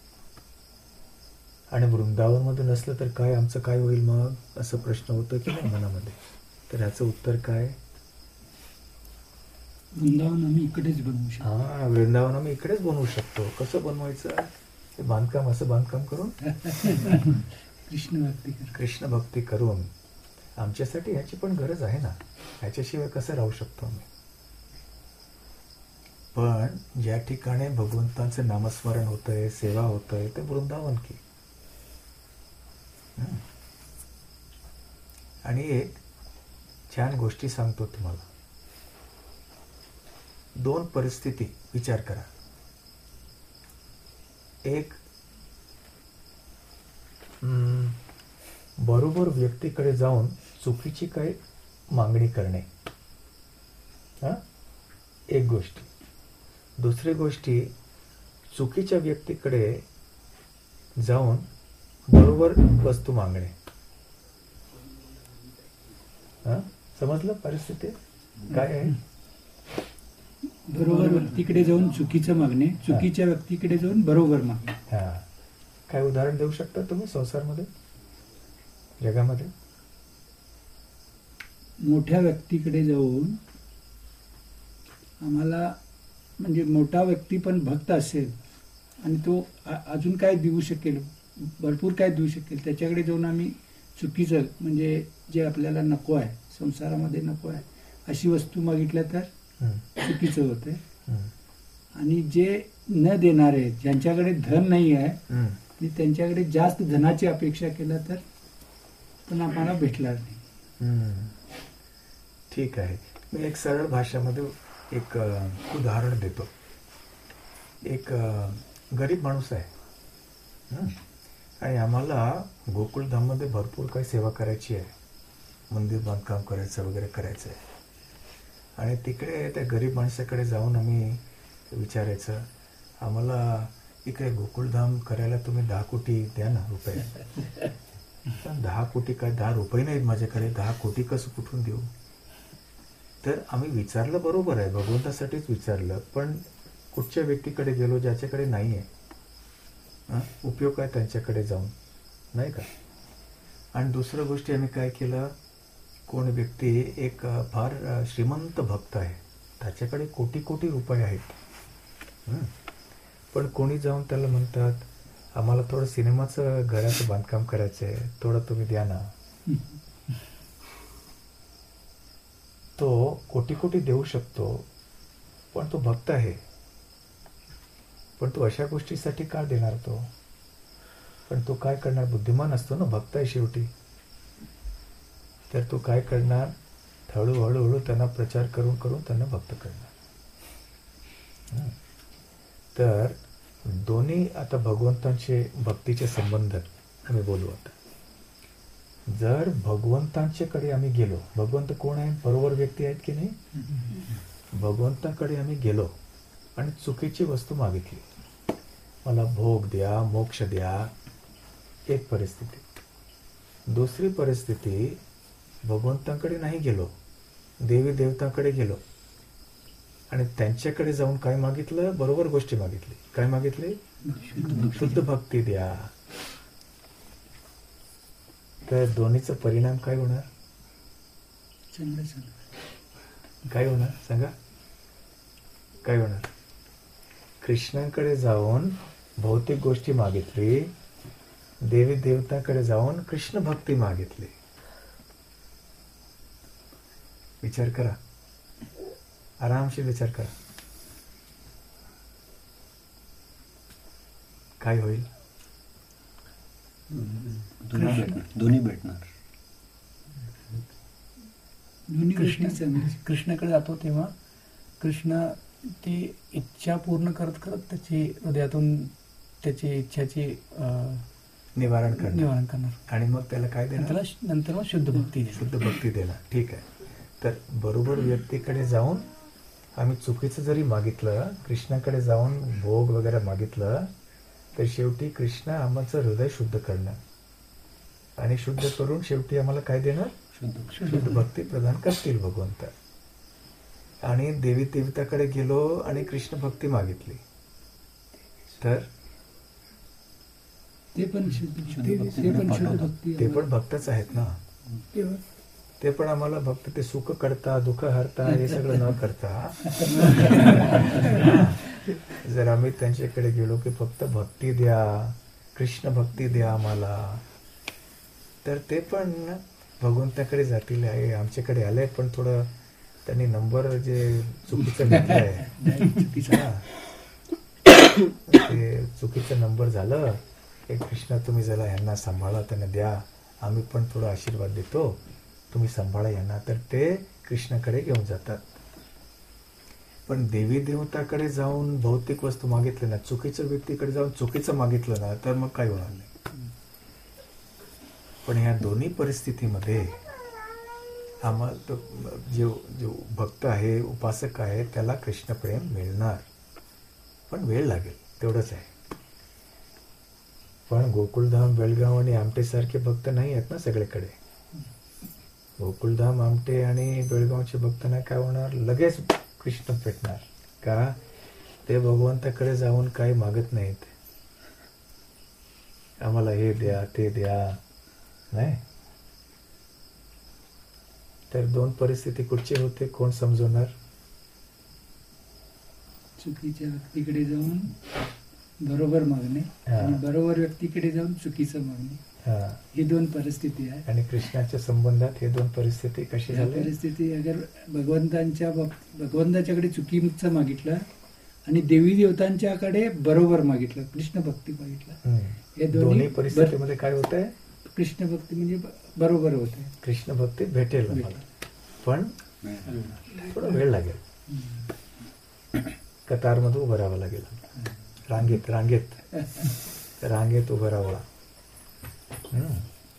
आणि वृंदावनमध्ये नसलं तर काय, आमचं काय होईल मग, असं प्रश्न होतो की नाही मनामध्ये. तर ह्याचं उत्तर काय? वृंदावन आम्ही इकडेच बनवू शकतो. हा, वृंदावन आम्ही इकडेच बनवू शकतो. कसं बनवायचं? हे बांधकाम असं बांधकाम करून कृष्ण भक्ती कर कृष्ण भक्ती करून. आमच्यासाठी ह्याची पण गरज आहे ना, ह्याच्याशिवाय कसं राहू शकतो आम्ही. पण ज्या ठिकाणी भगवंतांचं नामस्मरण होतंय, सेवा होतंय, ते वृंदावन की. आणि एक छान गोष्टी सांगतो तुम्हाला. दोन परिस्थिती विचार करा. एक, बरोबर व्यक्तीकडे जाऊन चुकीची काही मागणी करणे, हा एक गोष्ट. दुसरी गोष्टी, चुकीच्या व्यक्तीकडे जाऊन बरोबर वस्तू मागणे. हा समजलं परिस्थिती काय आहे? बरोबर व्यक्तीकडे जाऊन चुकीचं मागणे, चुकीच्या व्यक्तीकडे जाऊन बरोबर मागणे. हा, काय उदाहरण देऊ शकता तुम्ही संसारमध्ये, जगामध्ये? मोठ्या व्यक्तीकडे जाऊन आम्हाला, म्हणजे मोठा व्यक्ती पण भक्त असेल आणि तो अ- अजून काय देऊ शकेल, भरपूर काय देऊ शकेल, त्याच्याकडे जाऊन आम्ही चुकीचं, म्हणजे जे आपल्याला नको आहे, संसारामध्ये नको आहे अशी वस्तू मागितल्या तर हम्म, चुकीचं होतंय. हम्म, आणि जे न देणारे, ज्यांच्याकडे धन नाही आहे हम्म. आणि त्यांच्याकडे जास्त धनाची अपेक्षा केला तर पण आम्हाला भेटणार नाही. हम्म. ठीक आहे. मी एक सरळ भाषेमध्ये एक अ, उदाहरण देतो. एक अ, गरीब माणूस आहे, हं? आणि आम्हाला गोकुळधाममध्ये भरपूर काही सेवा करायची आहे, मंदिर बांधकाम करायचं वगैरे करायचं आहे. आणि तिकडे त्या गरीब माणसाकडे जाऊन आम्ही विचारायचं, आम्हाला इकडे गोकुळधाम करायला तुम्ही दहा कोटी द्या ना रुपये. पण दहा कोटी काय, दहा रुपये नाहीत माझ्याकडे, दहा कोटी कसं कुठून देऊ? तर आम्ही विचारलं, बरोबर आहे, भगवंतासाठीच विचारलं, पण कुठच्या व्यक्तीकडे गेलो ज्याच्याकडे नाही आहे, हं? उपयोग काय त्यांच्याकडे जाऊन, नाही का? आणि दुसरं गोष्टी आम्ही काय केलं, कोण व्यक्ती एक अ, फार अ, श्रीमंत भक्त आहे, त्याच्याकडे कोटी कोटी रुपये आहेत, हं? पण कोणी जाऊन त्याला म्हणतात, आम्हाला थोडं सिनेमाचं घराचं बांधकाम करायचं आहे, थोडं तुम्ही द्या ना. तो कोटी कोटी देऊ शकतो, पण तो भक्त आहे, पण तो अशा गोष्टीसाठी का देणार तो? पण तो काय करणार, बुद्धिमान असतो ना, भक्त आहे शेवटी. तर तो काय करणार, हळूहळू हळू त्यांना प्रचार करून करून त्यांना भक्त करणार. हं. तर दोन्ही आता भगवंतांचे भक्तीचे संबंध आम्ही बोलू. आता जर भगवंतांच्याकडे आम्ही गेलो, भगवंत कोण आहे, बरोबर व्यक्ती आहेत की नाही, भगवंताकडे आम्ही गेलो आणि चुकीची वस्तू मागितली, मला भोग द्या, मोक्ष द्या, एक परिस्थिती. दुसरी परिस्थिती, भगवंतांकडे नाही गेलो, देवी देवतांकडे गेलो आणि त्यांच्याकडे जाऊन काय मागितलं, बरोबर गोष्टी मागितली. काय मागितले, शुद्ध भक्ती द्या. तर दोन्हीचा परिणाम काय होणार, चांगलं सांगा. काय होणार सांगा, काय होणार? कृष्णांकडे जाऊन भौतिक गोष्टी मागितली, देवी देवतांकडे जाऊन कृष्ण भक्ती मागितली. विचार करा, आरामशीर विचार करा, काय होईल? दोन्ही भेटणार, दोन्ही भेटणार. दोन्ही कृष्ण गोष्टी चांगल्या. कृष्णाकडे जातो तेव्हा कृष्ण ती इच्छा पूर्ण करत करत त्याची हृदयातून त्याची इच्छाची अं, निवारण करणार. निवारण करणार आणि मग त्याला काय आणि देणार, त्याला नंतर मग शुद्ध भक्ती देणार. शुद्ध भक्ती देणार. ठीक आहे. तर बरोबर व्यक्तीकडे जाऊन आम्ही चुकीचं जरी मागितलं, कृष्णाकडे जाऊन भोग वगैरे मागितलं, तर शेवटी कृष्ण आम्हाचं हृदय शुद्ध करणार आणि शुद्ध करून शेवटी आम्हाला काय देणार, शुद्ध शुद्ध भक्ती प्रदान करतील भगवंत. आणि देवी देवताकडे गेलो आणि कृष्ण भक्ती मागितली, तर ते पण शुद्ध भक्ती, शुद्ध भक्ती ते पण शुद्ध पाठवतात. भक्ती. ते पण भक्तच आहेत ना. तेव्हा ते पण आम्हाला भक्त, ते सुख करता, दुःख हरता, हे सगळं न करता जर आम्ही त्यांच्याकडे गेलो की फक्त भक्ती द्या, कृष्ण भक्ती द्या आम्हाला, तर ते पण भगवंताकडे जातील. आहे आमच्याकडे आले, पण थोडं त्यांनी नंबर जे चुकीचं घेतलंय, हा, ते चुकीचं नंबर झालं. एक कृष्णा तुम्ही जरा यांना सांभाळा, त्यांना द्या, आम्ही पण थोडा आशीर्वाद देतो, तुम्ही सांभाळा यांना. तर ते कृष्णाकडे घेऊन जातात. पण देवी देवताकडे जाऊन भौतिक वस्तू मागितली ना, चुकीच्या व्यक्तीकडे जाऊन चुकीचं मागितलं ना, तर मग काय होणार नाही. पण ह्या दोन्ही परिस्थितीमध्ये आम्हाला तो जो जो भक्त आहे, उपासक आहे, त्याला कृष्ण प्रेम मिळणार, पण वेळ लागेल, तेवढंच आहे. पण गोकुळधाम, बेळगाव आणि आमटेसारखे भक्त नाही आहेत ना सगळीकडे. गोकुळधाम आमटे आणि बेळगावचे भक्तांना काय होणार, लगेच कृष्ण भेटणार. का? ते भगवंताकडे जाऊन काही मागत नाहीत, आम्हाला हे द्या ते द्या, नाही. तर दोन परिस्थिती कुठची होते, कोण समजवणार? चुकीच्या व्यक्तीकडे जाऊन बरोबर मागणे हा. आणि बरोबर व्यक्तीकडे जाऊन चुकीचं मागणे, हा. ही दोन परिस्थिती आहे. आणि कृष्णाच्या संबंधात हे दोन परिस्थिती कशी या झाली? परिस्थिती अगर भगवंतांच्या बाब- भगवंताच्याकडे चुकीचं मागितलं आणि देवी देवतांच्याकडे बरोबर मागितलं, कृष्ण भक्ती मागितलं, हम्म. हे दोन्ही दोन्ही परिस्थितीमध्ये काय होत आहे? कृष्ण भक्ती म्हणजे ब- बरोबर होत आहे. कृष्ण भक्ती भेटेल आम्हाला, पण थोडा वेळ लागेल. कतारमध्ये उभं राहावं लागेल, रांगेत रांगेत रांगेत उभं राहावं. हम्म.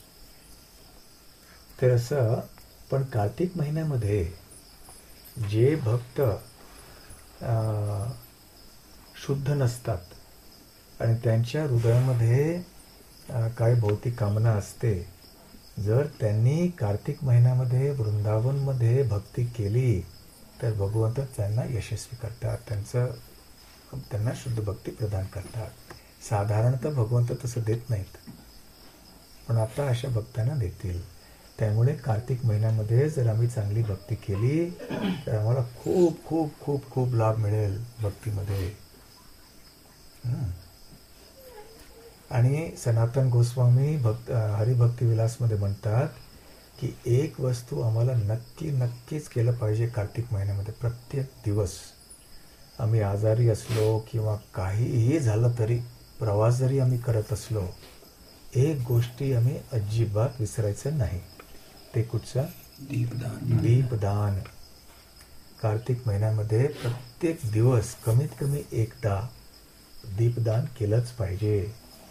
तर असं, पण कार्तिक महिन्यामध्ये जे भक्त अं, शुद्ध नसतात आणि त्यांच्या हृदयामध्ये अं, काही भौतिक कामना असते, जर त्यांनी कार्तिक महिन्यामध्ये वृंदावनमध्ये भक्ती केली तर भगवंत त्यांना यशस्वी करतात, त्यांचं त्यांना शुद्ध भक्ती प्रदान करतात. साधारणतः भगवंत तसं देत नाहीत, पण आता अशा भक्तांना देतील. त्यामुळे कार्तिक महिन्यामध्ये जर आम्ही चांगली भक्ती केली तर आम्हाला खूप खूप खूप खूप लाभ मिळेल भक्तीमध्ये. हम्म. आणि सनातन गोस्वामी भक्त हरिभक्ती विलासमध्ये म्हणतात की एक वस्तू आम्हाला नक्की नक्कीच केलं पाहिजे कार्तिक महिन्यामध्ये. प्रत्येक दिवस आम्ही आजारी असलो किंवा काहीही झालं तरी, प्रवास जरी आम्ही करत असलो, एक गोष्टी आम्ही अजिबात विसरायचं नाही. ते कुठचं? दीपदान. दीपदान. कार्तिक महिन्यामध्ये प्रत्येक दिवस कमीत कमी एकदा दीपदान केलंच पाहिजे.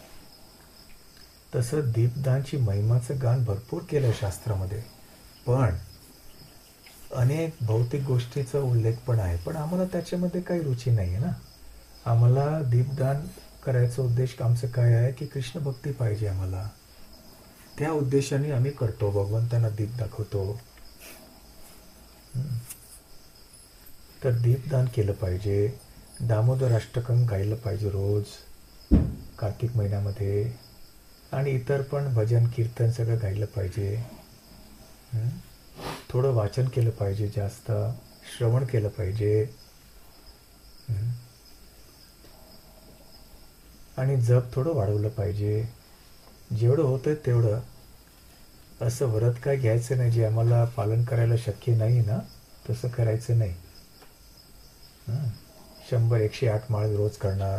तसं दीपदानची महिमाचं गान भरपूर केलं शास्त्रामध्ये, पण अनेक भौतिक गोष्टीचा उल्लेख पण आहे, पण आम्हाला त्याच्यामध्ये काही रुची नाही आहे ना. आम्हाला दीपदान करायचा उद्देश आमचं काय आहे की कृष्ण भक्ती पाहिजे आम्हाला, त्या उद्देशाने आम्ही करतो, भगवंतांना दीप दाखवतो. हम्म. तर दीपदान केलं पाहिजे. दामोदर अष्टकम गायलं पाहिजे रोज कार्तिक महिन्यामध्ये, आणि इतर पण भजन कीर्तन सगळं गायलं पाहिजे. हम्म. थोडं वाचन केलं पाहिजे, जास्त श्रवण केलं पाहिजे. हम्म. आणि जप थोडं वाढवलं पाहिजे. जेवढं होतं तेवढं. असं व्रत काय घ्यायचं नाही जे आम्हाला पालन करायला शक्य नाही ना, तसं करायचं नाही. हं. शंभर एकशे आठ माळ रोज करणार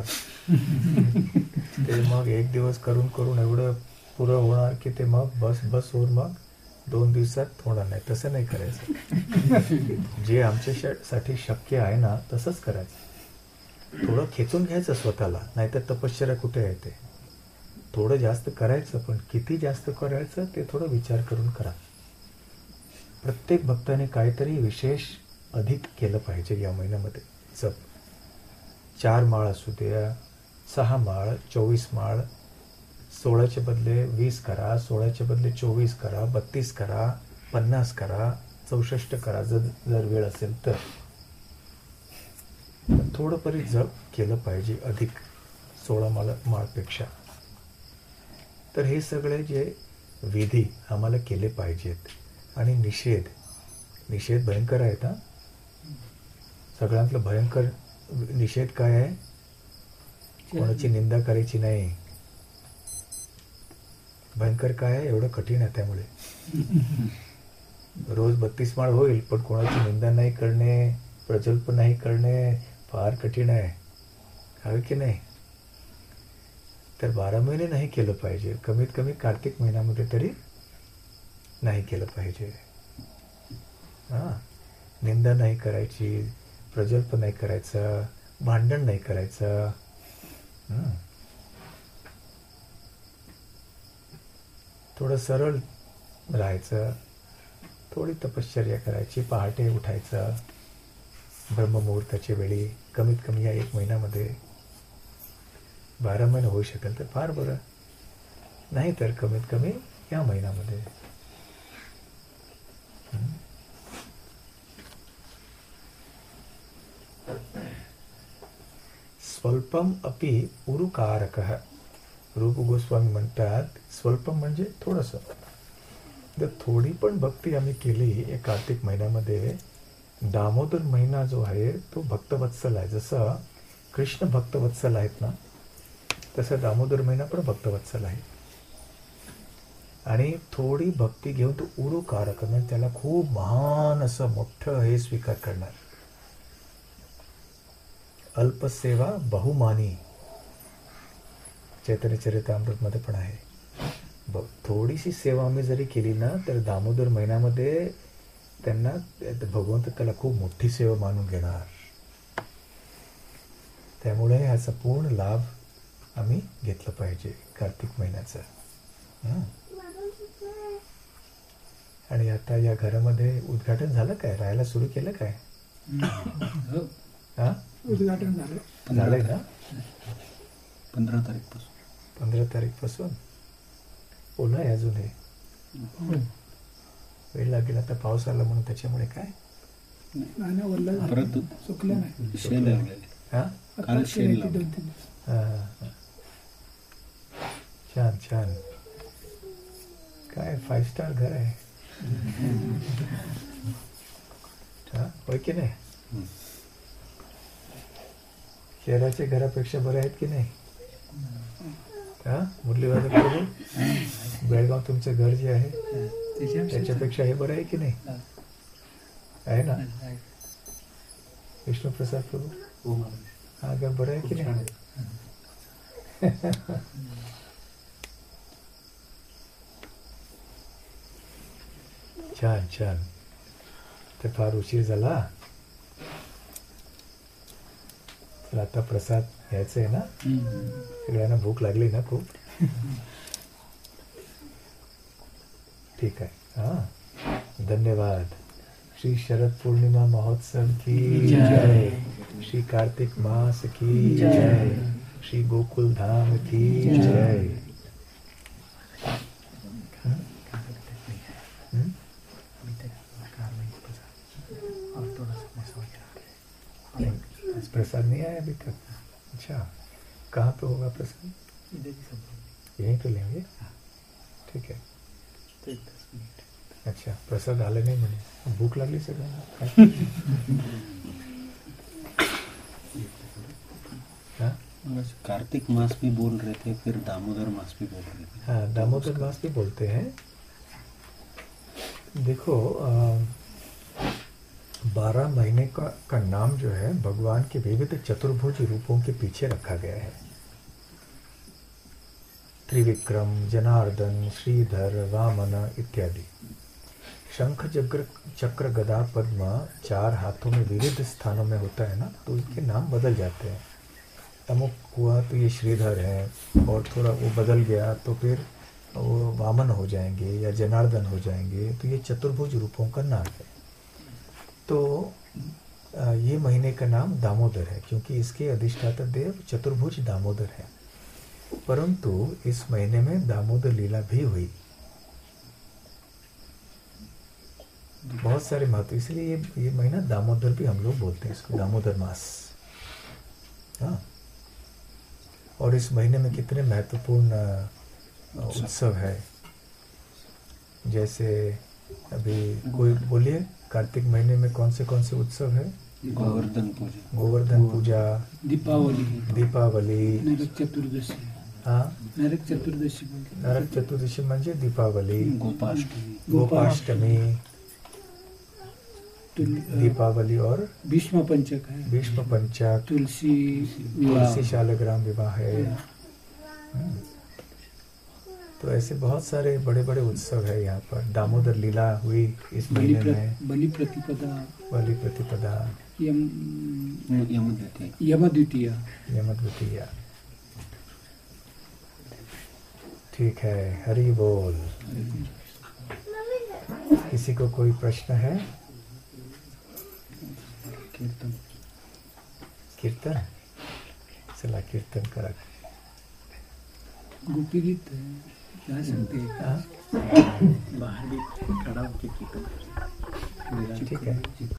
ते मग एक दिवस करून करून एवढं पुरं होणार की ते मग बस बस होऊन मग दोन दिवसात होणार नाही. तसं नाही करायचं. जे आमच्यासाठी शक्य आहे ना तसंच करायचं. थोडं खेचून घ्यायचं स्वतःला, नाहीतर तपश्चर्या कुठे आहे ते. थोडं जास्त करायचं, पण किती जास्त करायचं ते थोडं विचार करून करा. प्रत्येक भक्ताने काहीतरी विशेष अधिक केलं पाहिजे या महिन्यामध्ये. जप चार माळ असू द्या, सहा माळ, चोवीस माळ, सोळाचे बदले वीस करा, सोळाचे बदले चोवीस करा, बत्तीस करा, पन्नास करा, चौसष्ट करा, जर जर वेळ असेल तर. थोडं तरी जप केलं पाहिजे अधिक सोळा माळ माळपेक्षा. तर हे सगळे जे विधी आम्हाला केले पाहिजेत. आणि निषेध निषेध भयंकर आहेत. हा सगळ्यातलं भयंकर निषेध काय आहे? कोणाची निंदा करायची नाही. भयंकर काय आहे? एवढं कठीण आहे. त्यामुळे रोज बत्तीस माळ होईल, पण कोणाची निंदा नाही करणे, प्रजल्प नाही करणे फार कठीण आहे. हवे की नाही? तर बारा महिने नाही केलं पाहिजे, कमीत कमी कार्तिक महिन्यामध्ये तरी नाही केलं पाहिजे. हां, निंदा नाही करायची, प्रजल्प नाही करायचं, भांडण नाही करायचं. हं. थोडं सरळ राहायचं, थोडी तपश्चर्या करायची, पहाटे उठायचं ब्रह्ममुहूर्ताच्या वेळी, कमीत कमी या एक महिन्यामध्ये. बारा महिने होऊ शकेल तर फार बरं, नाही तर कमीत कमी या महिन्यामध्ये. स्वल्पम अपि उरुकारकः. रूप गोस्वामी म्हणतात स्वल्पम म्हणजे थोडंसं. जर थोडी पण भक्ती आम्ही केली या कार्तिक महिन्यामध्ये, दामोदर महिना जो आहे तो भक्तवत्सल आहे. जसं कृष्ण भक्तवत्सल आहेत ना, तसं दामोदर महिना पण भक्तवत्सल आहे. आणि थोडी भक्ती घेऊन तो उरुकारक म्हणजे त्याला खूप महान असं मोठं हे स्वीकार करणार. अल्पसेवा बहुमानी चैतन्य चरितामृत मध्ये पण आहे. ब थोडीशी सेवा आम्ही जरी केली ना, तर दामोदर महिन्यामध्ये त्यांना भगवंत त्याला खूप मोठी सेवा मानून घेणार. त्यामुळे ह्याचा पूर्ण लाभ आम्ही घेतला पाहिजे कार्तिक महिन्याचा. आणि आता या घरामध्ये उद्घाटन झालं काय? राहायला सुरू केलं काय? हा, उद्घाटन झालं. झालंय ना? पंधरा तारीख पासून पंधरा तारीख पासून ओला आहे अजून. हे वेळ लागेल. आता पाऊस आला म्हणून त्याच्यामुळे काय नाही ना, वल्ल झालं. परत सुकलं नाही. शेण लावलेले. हा आता काल शेणी शेणी लावलं. दोन तीन दिवस. हा, हा. छान छान. काय फाईव्ह स्टार घर आहे. हा, होय की नाही? हम्म. शहराच्या घरापेक्षा बरे आहेत की नाही? हा, मुरलीवादक प्रभू, बेळगाव तुमचं घर जे आहे त्याच्यापेक्षा हे बरं आहे की नाही? आहे ना? विष्णुप्रसाद प्रभू, हा घर बरं आहे की नाही? छान छान. तर फार उशीर झाला. तर आता प्रसाद घ्यायचा आहे ना? सगळ्यांना भूक लागली ना खूप? ठीक आहे. हा, धन्यवाद. श्री शरद पूर्णिमा महोत्सव की जय. श्री कार्तिक मास की जय. श्री गोकुल धाम की जय. प्रसाद नहीं आया अभी तक? अच्छा, कहाँ पे होगा प्रसाद? यहीं पे लेंगे? ठीक है. अच्छा, प्रसाद आले नहीं म्हणे. भूक लागली सगळ्यांना. हाँ, कार्तिक मास भी बोल रहे थे, फिर दामोदर मास भी बोल रहे थे. हाँ, दामोदर मास भी बोलते हैं. देखो, आ, बारह महीने का, का नाम जो है भगवान के विविध चतुर्भुज रूपों के पीछे रखा गया है. त्रिविक्रम, जनार्दन, श्रीधर, वामन इत्यादि. शंख, चक्र चक्र गदा पद्म चार हाथों में विविध स्थानों में होता है ना, तो इसके नाम बदल जाते हैं. अमुक हुआ तो ये श्रीधर है, और थोड़ा वो बदल गया तो फिर वो वामन हो जाएंगे या जनार्दन हो जाएंगे. तो ये चतुर्भुज रूपों का नाम है. तो ये महीने का नाम दामोदर है क्योंकि इसके अधिष्ठाता देव चतुर्भुज दामोदर है. परंतु इस महीने में दामोदर लीला भी हुई. बहुत सारे महत्व, इसलिए ये ये महीना दामोदर भी हम लोग बोलते हैं इसको, दामोदर मास. हाँ, और इस महीने में कितने महत्वपूर्ण उत्सव है. जैसे अभी कोई बोलिए, कार्तिक महीने में कौन से कौन से उत्सव है? गोवर्धन पूजा. गोवर्धन पूजा, दीपावली, दीपावली, नरक चतुर्दशी. हाँ, नरक चतुर्दशी बोलते. नरक चतुर्दशी म्हणजे दीपावली, गोपाष्टमी, गोपाष्टमी, तुल- दीपावली और भीष्म पंचक है. भीष्म पंचक, तुलसी विवाह. तुलसी शालग्राम विवाह है. हम्म. तो ऐसे बहुत सारे बड़े बड़े उत्सव है यहाँ पर. दामोदर लीला हुई इस बलि महीने प्र- में. बलि प्रतिपदा, बलि प्रतिपदा, यम यम देते. यम द्वितीय. यमद्वितीया. ठीक है, हरि बोल. किसी को कोई प्रश्न है? कीर्तन. कीर्तन, चला कीर्तन करा. गोपी गीत है, गा सकते हैं. हाँ, बाहर भी खड़ा होकर कीर्तन. ठीक है.